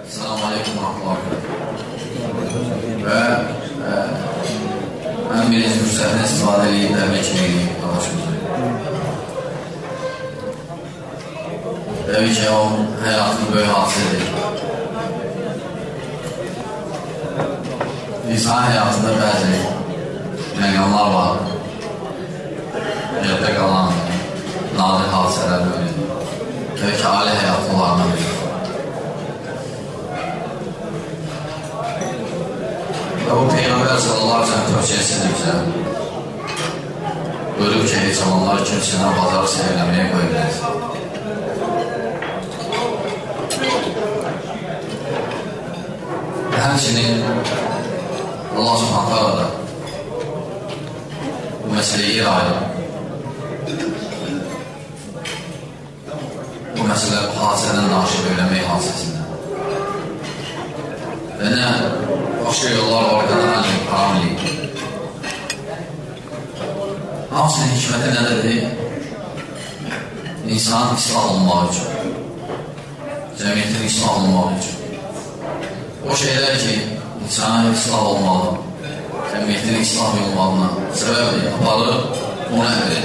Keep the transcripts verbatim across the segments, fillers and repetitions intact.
Selamun Aleyküm və və mən birinci fürsətini istifadə edib təbrik edeyim qardaşımızı. Təbii ki, o həyatının böyük hadisədir. İnsan həyatında bəzi məqamlar var. Yadda qalan nadir hadisələr böyle. Təbii ki, ailə həyatı onlarına bilir. Və bu Peyğəmbər sallallahu aleyhi ve sellem tövsiyəsidir bizə. Buyurub ki, heç zamanlar kimsədən bazarı seyirləməyə qoyulmaz. Həmçinin Allah subhanətə da bu məsələyə yer ayırır. Bu məsələ bu hadisədən naşib eləmək hadisəsindən. Və nə başqa yollar var, qadağanlıq, haramlıq. Hamısının hikməti nədədir? İnsanın islah olunmaq üçün, cəmiyyətin islah olunmaq üçün. O şeylər ki, insana islah olmalı, cəmiyyətin islah olmalına səbəbdir, aparır, ona əmr.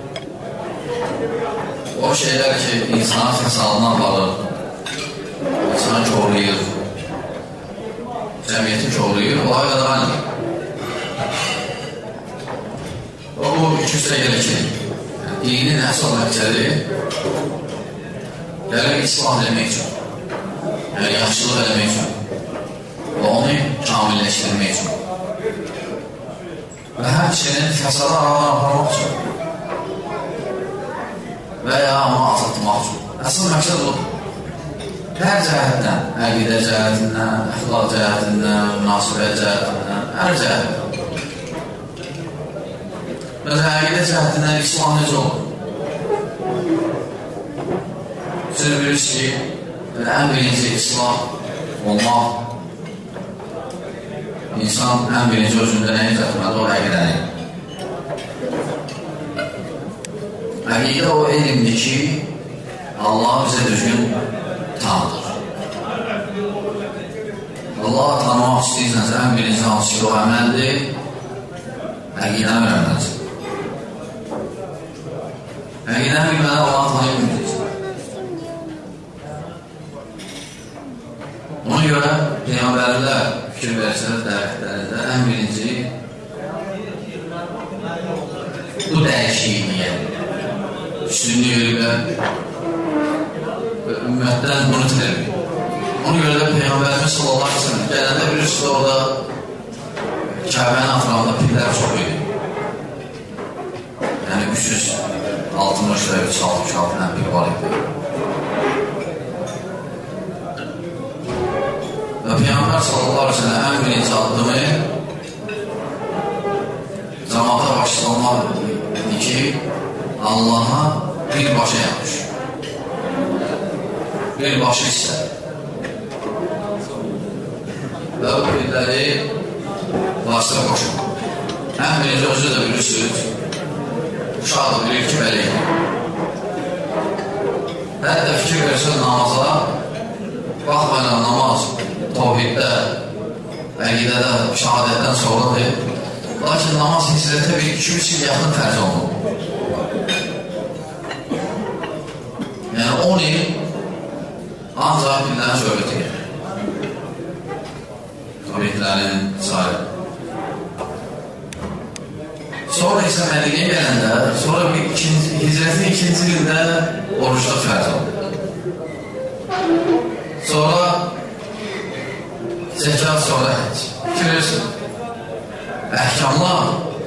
O şeylər ki, insana fəsadına aparır, insana korlayır, cəmiyyəti korlayır, ola qadağanlıq. Və bu ikisi də gəlir ki, dinin əsas məqsədi gəlir islah eləmək üçün, yəni yaxşılıq eləmək üçün və onu kamilləşdirmək üçün və həmçinin fəsada aradan aparmaq üçün və ya onu azaltmaq üçün. Əsas məqsəd odur. Hər cəhətdən, əqidə cəhətindən, əxlaq cəhətindən, münasibət cəhətindən, hər cəhətdən. Məsələn, əqidə cəhətindən İslam necə olur? Siz bilirsiniz ki, ən birinci İslam olmaq, insan ən birinci özündə nəyə cəhətməli, o əqidəni. Əqidə o elmdir ki, Allah bizə düzgün tanıdır. Allah tanımaq istəyirsənsə, ən birinci hansı ki, o əməldir, əqidəni öyrənməlisən. Əqidəni bilmədən Allah'ı tanıyıb bilməyəcəksən. Ona görə Peyğəmbərlər fikir versələr dəvətlərində ən birinci bu dəyişikliyə üstünlüyü verirlər və ümmətdən bunu tələbir. Ona görə də Peyğəmbərimiz sallallahu aleyhi ve sellem gələndə birisi də orada Kəbənin ətrafında pillər çox idi. Yəni üç yüz altmış və üç yüz altmış altı ilə pil var idi. Və Peyğəmbər sallallahu aleyhi ve sellem ən birinci addımı cəmaata başlamaq idi ki, Allaha bir başa yapmış. Bir başı istər. Və bu pilləri vasıra qoşun. Ən birinci özü də bilirsiniz, uşaq da bilir ki, bəli. Hətta fikir verirsən namaza, baxmayla namaz, tovhiddə, əqidədə, şəhadətdən sonradır. Lakin namaz hicrətə bir iki üç il yaxın fərz olunur. Yəni on il ancaq billərin söhbəti gəlir. Tovhidlərin sahibi. Sonra isə Mədinəyə gələndə, sonra hicrətin ikinci ildə oruçluq fərz oldu. Sonra zəkat, sonra həcc. Fikirləsin, əhkamlar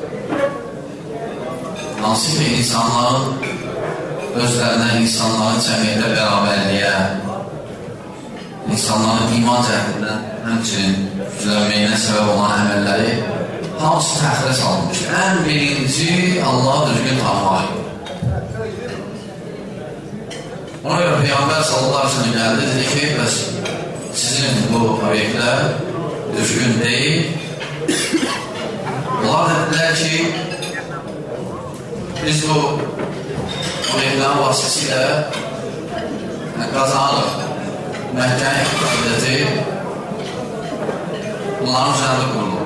hansı ki, insanların özlərinə, insanların cəmiyyətə bərabərliyə, insanların iman cəhətindən həmçinin güclənməyinə səbəb olan əməlləri hamısı təxirə salınmışdır. Ən birinci Allah düzgün tanımaq. Ona görə Peyğəmbər sallallahu aleyhi ve sellem gəldi, dedi ki, bəs sizin bu obyektlər düzgün deyil. Onlar dedilər ki, biz bu obyektlərin vasitəsilə qazanırıq. Məkkənin iqtisadiyyatı bunların üzərində qurulur.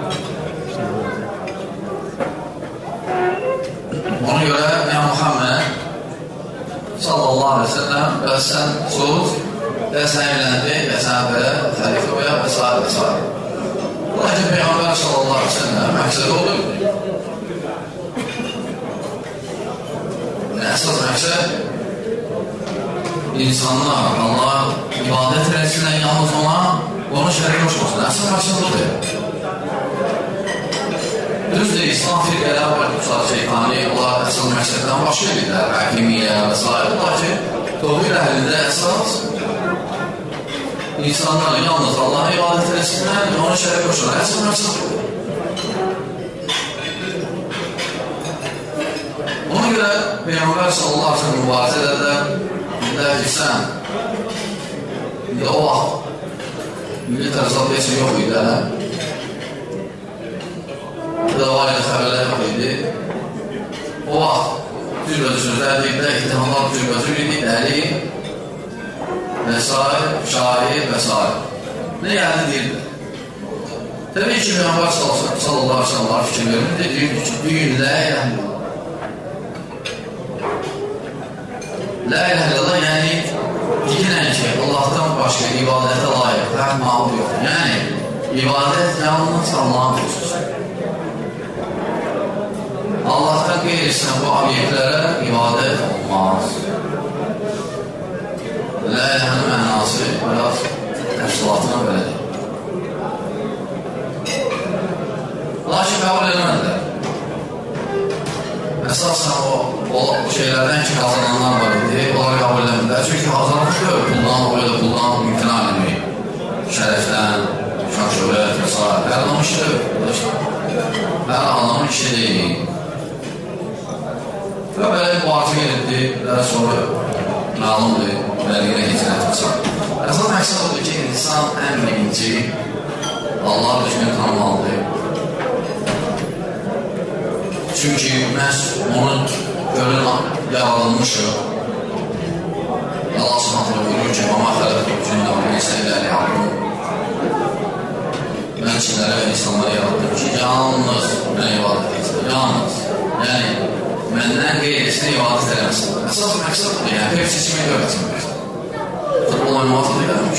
Ona görə ya Muhammed sallallahu aleyhi ve sellem və sən sus, və sən evləndi, və sən belə xəlifə qoya və s. və s. Lakin Peyğəmbər sallallahu aleyhi ve sellem məqsəd olur. Əsas məqsəd insanlar, Allah ibadət eləsinlər yalnız ona, onu şərik olsun. Əsas məqsəd odur. Düzdür, İslam firqələr var, Qusar şeytani, onlar əsas məqsəddən başqa edirlər, həkimiyyə və s. Lakin Toğir əhlində əsas insanlar yalnız Allah'a ibadət eləsinlər, ona şərik olsun. Əsas məqsəd odur. Ona görə Peyğəmbər sallallahu aleyhi ve sellem mübarizələrdə deyilər ki, sən indi o vaxt milli tərzat heç yox idi, dava ilə xəbərlər yox idi. O vaxt cürbəcürlər deyirlər, ittihamlar cürbəcür idi, dəli və s. şahid və s. Nə yəni deyirlər? Təbii ki, Peyğəmbər sallallahu aleyhi ve sellem fikir verir, deyir ki, bir gün lə ilə La ilahe illallah, yəni deyirən ki, Allahdan başqa ibadətə layiq, həm mağdur yox. Yəni, ibadət yalnız Allah'ın xüsusu. Allahdan qeyrisinə bu obyektlərə ibadət olmaz. La ilahənin mənası biraz təfsilatına belədir. Lakin qəbul eləmədilər. Əsasən o, o şeylərdən ki, hazırlanan var idi, onları qəbul eləmədilər. Çünki hazırlanan deyil, puldan, o ya da puldan imtina edilmək. Şərəfdən, şan-şöhrət və s. Hər adamın işi deyil. Hər adamın işi deyil. Və belə bir mühafizə edildi, və sonra məlumdur, bəlgələ hicrət və s. Əsas məqsəd odur ki, insan ən birinci Allah düzgün tanımalıdır. Çünki məhz onun görün yaradılmışdır. Allah subhanətlə buyurur ki, Mama xələqdir cünnə və insə iləri yaradım. Mən kimlərə və insanlara yaradım ki, yalnız mən ibadət etsin, yalnız. Yəni, məndən qeyrisinə ibadət eləməsin. Əsas məqsəd budur, yəni, hepsi kimi görməsin məqsəd. Futbol oynamaq da gəlmiş.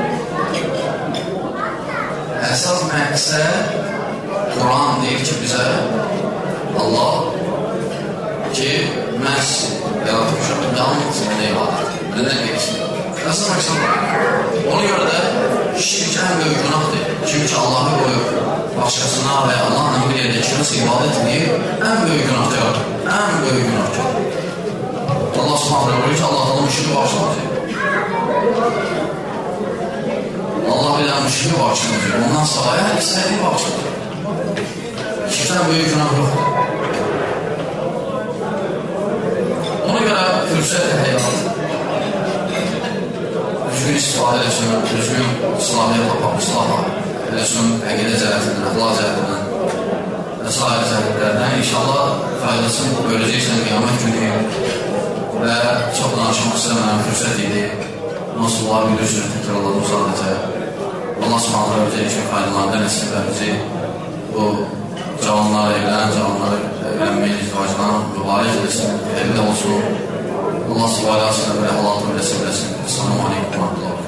Əsas məqsəd Quran deyir ki, bizə Allah ki, məhz yaratmışam, yalnız mənə ibadət, məndən qeyrisin. Əsas məqsəd var. Ona görə də şirk ən böyük günahdır. Kim ki, Allahı qoyub, başqasına və Allahla bir yerdə kiməsə ibadət edir, ən böyük günahdır. Ən böyük günahdır. Allah subhanətlə buyurur ki, Allah Allah müşriki bağışlamışdır. Allah bilən müşriki bağışlamışdır. Ondan sonra hər istəyini bağışlamışdır. Şirkdən böyük günah yoxdur. Ona görə fürsət həyat düzgün istifadə eləsin, düzgün islahiyyat tapaq, islaha eləsin, əqidə cəhətindən, əxlaq cəhətindən və s. cəhətlərdən inşallah faydasını görəcəksən qiyamət günü və çox danışmaq istəməyən fürsət idi. Nasıl var bilirsiniz, təkrarladım sadəcə. Allah subhanətlə bizə üçün faydalardan nəsil və bizi bu cavanlar evlən, cavanlar evlənməyin izdivacından mübarək edilsin, evdə olsun. Allah subhanətlə və halatını nəsil eləsin. Esselamu aleykum.